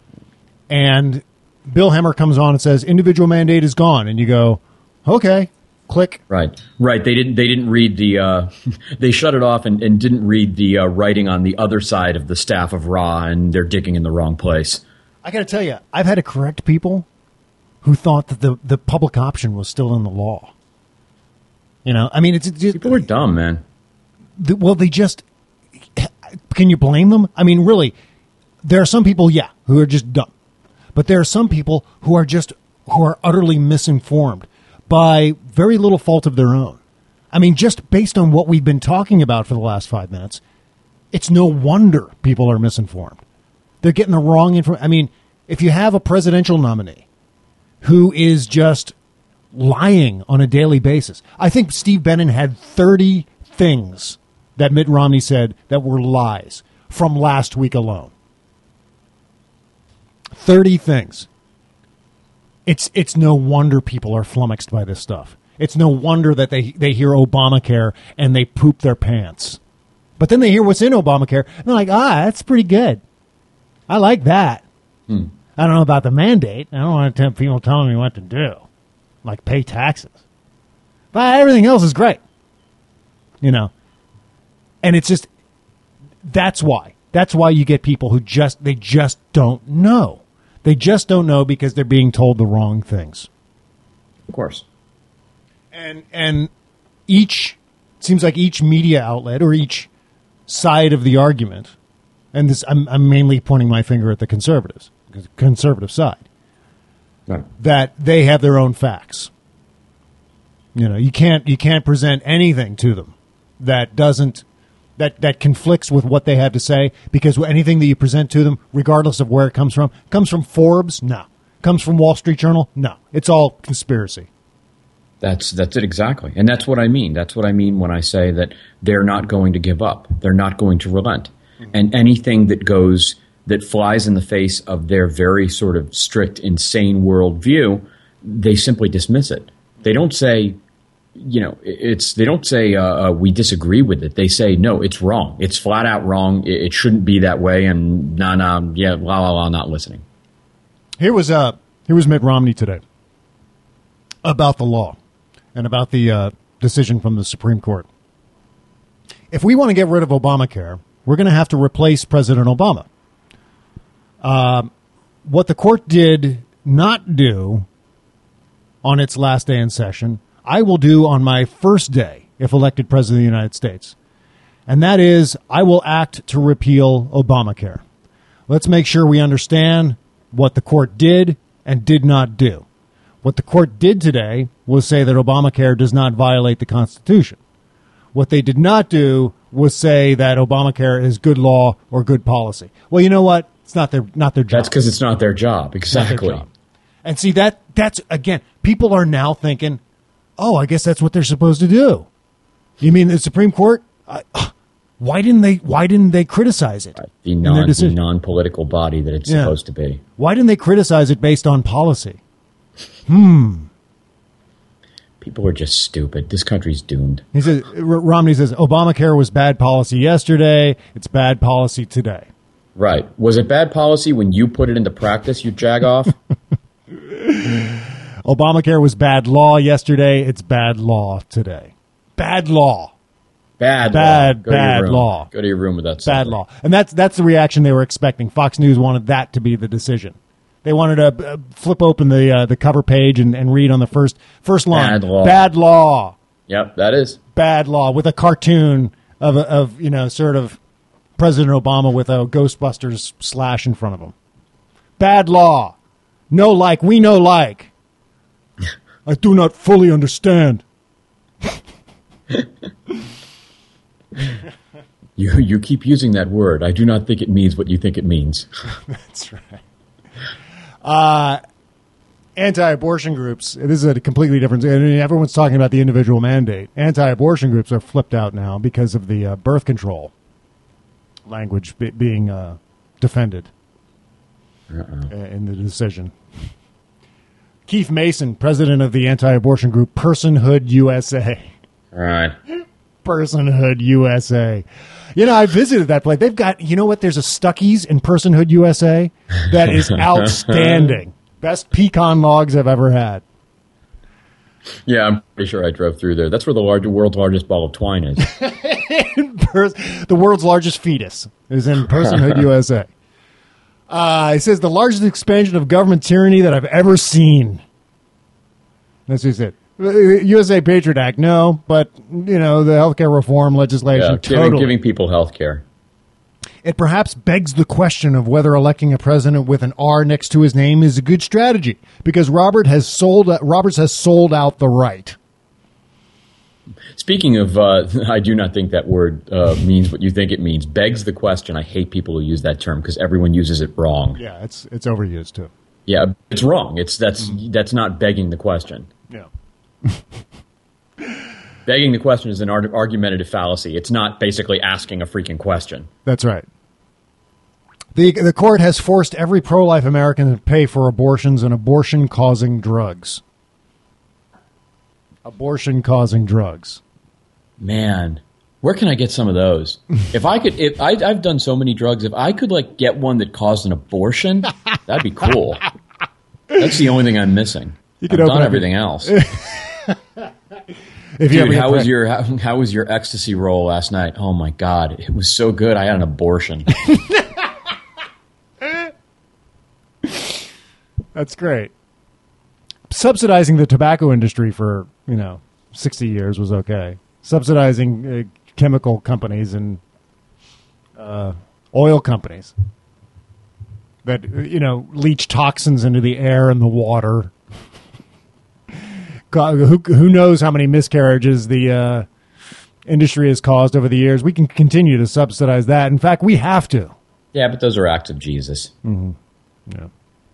and Bill Hemmer comes on and says individual mandate is gone, and you go, okay. Click. Right, right. They didn't. They didn't read the. Uh, they shut it off and, and didn't read the uh, writing on the other side of the staff of Ra, and they're digging in the wrong place. I got to tell you, I've had to correct people who thought that the, the public option was still in the law. You know, I mean, it's, it's people are dumb, man. The, well, they just. Can you blame them? I mean, really, there are some people, yeah, who are just dumb, but there are some people who are just who are utterly misinformed by very little fault of their own. I mean, just based on what we've been talking about for the last five minutes, it's no wonder people are misinformed. They're getting the wrong information. I mean, if you have a presidential nominee who is just lying on a daily basis, I think Steve Bannon had thirty things that Mitt Romney said that were lies from last week alone. thirty things. It's it's no wonder people are flummoxed by this stuff. It's no wonder that they they hear Obamacare and they poop their pants. But then they hear what's in Obamacare, and they're like, ah, that's pretty good. I like that. Hmm. I don't know about the mandate. I don't want to have people telling me what to do, like pay taxes. But everything else is great. You know? And it's just, that's why. That's why you get people who just, they just don't know. They just don't know because they're being told the wrong things. Of course. And and each, seems like each media outlet or each side of the argument, and this I'm, I'm mainly pointing my finger at the conservatives, the conservative side, right, that they have their own facts. You know, you can't you can't present anything to them that doesn't that that conflicts with what they have to say, because anything that you present to them, regardless of where it comes from, comes from Forbes, no, comes from Wall Street Journal, no, it's all conspiracy. That's that's it exactly, and that's what I mean. That's what I mean when I say that they're not going to give up. They're not going to relent, mm-hmm. and anything that goes that flies in the face of their very sort of strict, insane worldview, they simply dismiss it. They don't say, you know, it's they don't say uh, uh, we disagree with it. They say no, it's wrong. It's flat out wrong. It, it shouldn't be that way. And nah, nah, yeah, la la la, not listening. Here was uh, here was Mitt Romney today about the law and about the uh, decision from the Supreme Court. If we want to get rid of Obamacare, we're going to have to replace President Obama. Uh, what the court did not do on its last day in session, I will do on my first day if elected President of the United States. And that is, I will act to repeal Obamacare. Let's make sure we understand what the court did and did not do. What the court did today was say that Obamacare does not violate the Constitution. What they did not do was say that Obamacare is good law or good policy. Well, you know what? It's not their not their job. That's because it's not their job. Exactly. Their job. And see, that that's, again, people are now thinking, oh, I guess that's what they're supposed to do. You mean the Supreme Court? Uh, why didn't they Why didn't they criticize it? The, non, the non-political body that it's yeah. supposed to be. Why didn't they criticize it based on policy? Hmm. People are just stupid. This country's doomed. He says, Romney says, Obamacare was bad policy yesterday. It's bad policy today. Right. Was it bad policy when you put it into practice, you jagoff? Obamacare was bad law yesterday. It's bad law today. Bad law. Bad, bad, law. Go bad law. Go to your room with that. Bad law. And that's that's the reaction they were expecting. Fox News wanted that to be the decision. They wanted to uh, flip open the uh, the cover page and, and read on the first first line. Bad law. Bad law. Yep, that is bad law, with a cartoon of of you know sort of President Obama with a Ghostbusters slash in front of him. Bad law. No like. We no like. I do not fully understand. you you keep using that word. I do not think it means what you think it means. That's right. Uh, anti-abortion groups, this is a completely different, I mean, everyone's talking about the individual mandate. Anti-abortion groups are flipped out now because of the uh, birth control language be- being uh, defended uh, in the decision. Keith Mason, president of the anti-abortion group Personhood U S A. All right. Personhood U S A. You know, I visited that place. They've got, you know what, there's a Stuckey's in Personhood U S A that is outstanding. Best pecan logs I've ever had. Yeah, I'm pretty sure I drove through there. That's where the large, world's largest ball of twine is. The world's largest fetus is in Personhood U S A. Uh, it says the largest expansion of government tyranny that I've ever seen. That's what he said. U S A Patriot Act, no, but, you know, the healthcare reform legislation, yeah, totally. Giving, giving people health care. It perhaps begs the question of whether electing a president with an R next to his name is a good strategy, because Robert has sold, Roberts has sold out the right. Speaking of, uh, I do not think that word uh, means what you think it means. Begs the question. I hate people who use that term because everyone uses it wrong. Yeah, it's it's overused too. Yeah, it's wrong. It's that's mm. that's not begging the question. Yeah. Begging the question is an argumentative fallacy. It's not basically asking a freaking question. That's right. The the court has forced every pro-life American to pay for abortions and abortion-causing drugs. Abortion-causing drugs. Man, where can I get some of those? If I could, if I, I've done so many drugs, if I could like get one that caused an abortion, that'd be cool. That's the only thing I'm missing. You could I've open done up everything your- else. If you Dude, ever get how was preg- your how, how was your ecstasy roll last night? Oh my God, it was so good. I had an abortion. That's great. Subsidizing the tobacco industry for, you know, sixty years was okay. Subsidizing uh, chemical companies and uh, oil companies that, you know, leach toxins into the air and the water. God, who, who knows how many miscarriages the uh, industry has caused over the years. We can continue to subsidize that. In fact, we have to. Yeah, but those are acts of Jesus. Mm-hmm. Yeah.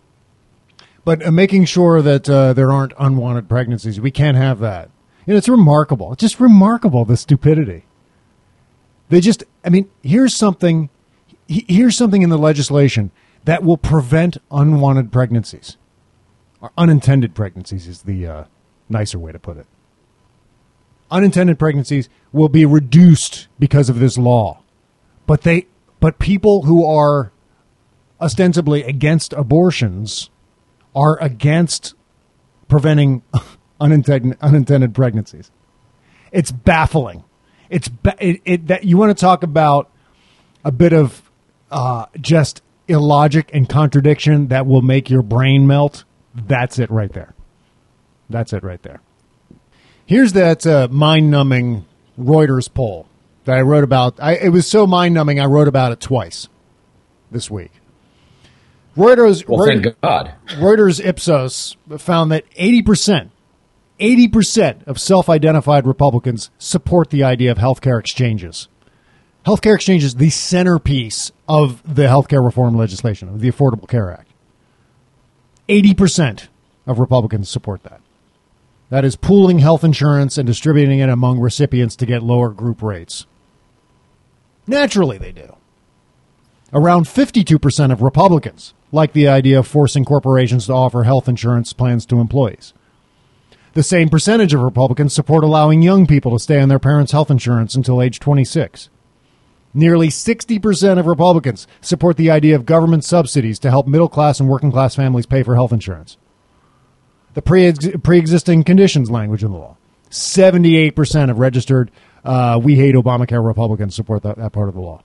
But uh, making sure that uh, there aren't unwanted pregnancies, we can't have that. You know, it's remarkable. It's just remarkable, the stupidity. They just, I mean, here's something, here's something in the legislation that will prevent unwanted pregnancies. Or unintended pregnancies is the uh, nicer way to put it. Unintended pregnancies will be reduced because of this law. But they, but people who are ostensibly against abortions are against preventing unintended unintended pregnancies. It's baffling. It's ba- it, it that you want to talk about a bit of uh, just illogic and contradiction that will make your brain melt. That's it right there. That's it right there. Here's that uh, mind-numbing Reuters poll that I wrote about. I, it was so mind-numbing I wrote about it twice this week. Reuters, Well, Reuters, thank God. Reuters Ipsos found that eighty percent, eighty percent of self-identified Republicans support the idea of healthcare exchanges. Healthcare exchanges, the centerpiece of the healthcare reform legislation, of the Affordable Care Act. eighty percent of Republicans support that. That is pooling health insurance and distributing it among recipients to get lower group rates. Naturally, they do. Around fifty-two percent of Republicans like the idea of forcing corporations to offer health insurance plans to employees. The same percentage of Republicans support allowing young people to stay on their parents' health insurance until age twenty-six. Nearly sixty percent of Republicans support the idea of government subsidies to help middle-class and working-class families pay for health insurance. The pre- pre-existing conditions language in the law. seventy-eight percent of registered uh, We Hate Obamacare Republicans support that, that part of the law.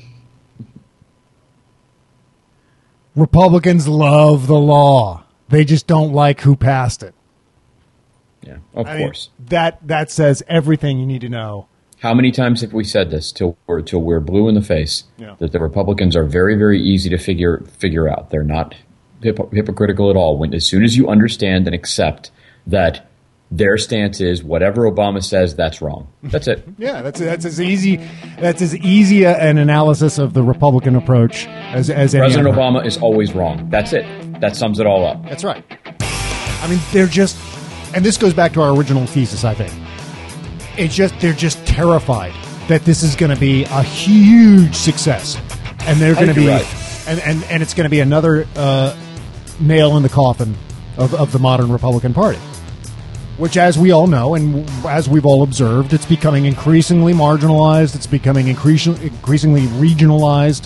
Republicans love the law. They just don't like who passed it. Yeah, of I mean, course. that that says everything you need to know. How many times have we said this till we're, till we're blue in the face? Yeah. That the Republicans are very, very easy to figure figure out. They're not hip- hypocritical at all. When as soon as you understand and accept that their stance is whatever Obama says, that's wrong. That's it. Yeah, that's that's as easy that's as easy an analysis of the Republican approach as as any President other. Obama is always wrong. That's it. That sums it all up. That's right. I mean, they're just, and this goes back to our original thesis, I think. It's just, they're just terrified that this is going to be a huge success. And they're I going to think be, you're right. and, and, and it's going to be another uh, nail in the coffin of, of the modern Republican Party. Which, as we all know, and as we've all observed, it's becoming increasingly marginalized. It's becoming increasingly, increasingly regionalized.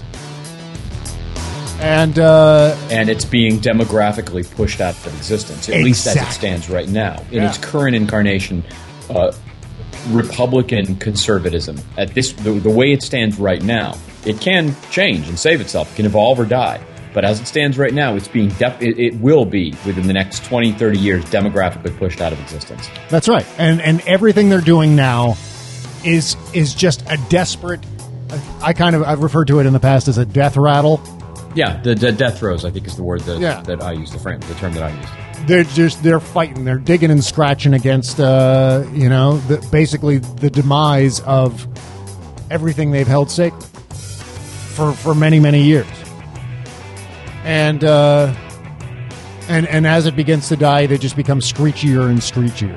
And uh, and it's being demographically pushed out of existence, at Exactly. least as it stands right now. In Yeah. its current incarnation, uh, Republican conservatism, at this the, the way it stands right now, it can change and save itself. It can evolve or die. But as it stands right now, it's being def- it, it will be, within the next twenty, thirty years, demographically pushed out of existence. That's right. And and everything they're doing now is is just a desperate, I kind of, I've referred to it in the past as a death rattle. Yeah, the, the death throes, I think, is the word that, Yeah. that I use, the frame, the term that I use. They're just, they're fighting, they're digging and scratching against, uh, you know, the, basically the demise of everything they've held sacred for, for many, many years. And, uh, and, and as it begins to die, they just become screechier and screechier.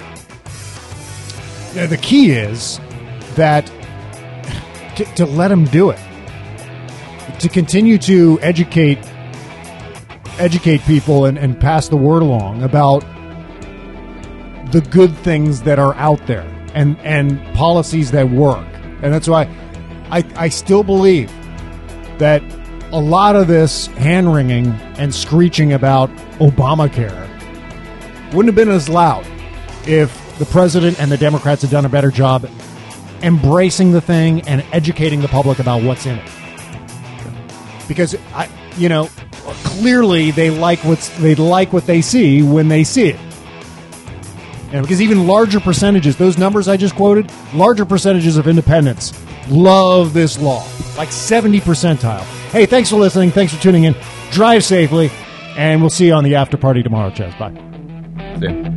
Now, the key is that to, to let them do it, to continue to educate educate people and, and pass the word along about the good things that are out there and, and policies that work. And that's why I, I still believe that a lot of this hand-wringing and screeching about Obamacare wouldn't have been as loud if the president and the Democrats had done a better job embracing the thing and educating the public about what's in it. Because, I, you know, clearly they like what's they like what they see when they see it. And because even larger percentages, those numbers I just quoted, larger percentages of independents love this law, like seventy percentile. Hey, thanks for listening. Thanks for tuning in. Drive safely, and we'll see you on the after party tomorrow, Chaz. Bye. Yeah.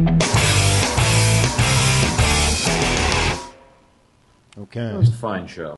Okay. That was a fine show.